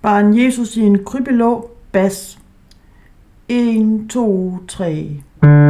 Barn Jesus i en krybbe lå, bas. 1, 2, 3.